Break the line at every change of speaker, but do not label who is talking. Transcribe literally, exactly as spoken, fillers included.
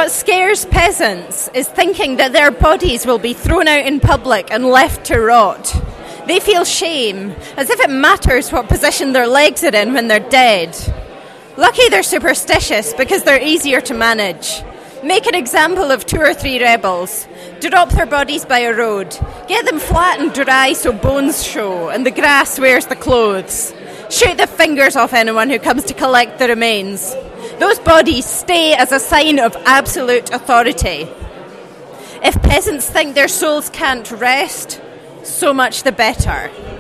What scares peasants is thinking that their bodies will be thrown out in public and left to rot. They feel shame, as if it matters what position their legs are in when they're dead. Lucky they're superstitious because they're easier to manage. Make an example of two or three rebels. Drop their bodies by a road. Get them flat and dry so bones show and the grass wears the clothes. Shoot the fingers off anyone who comes to collect the remains. Those bodies stay as a sign of absolute authority. If peasants think their souls can't rest, so much the better.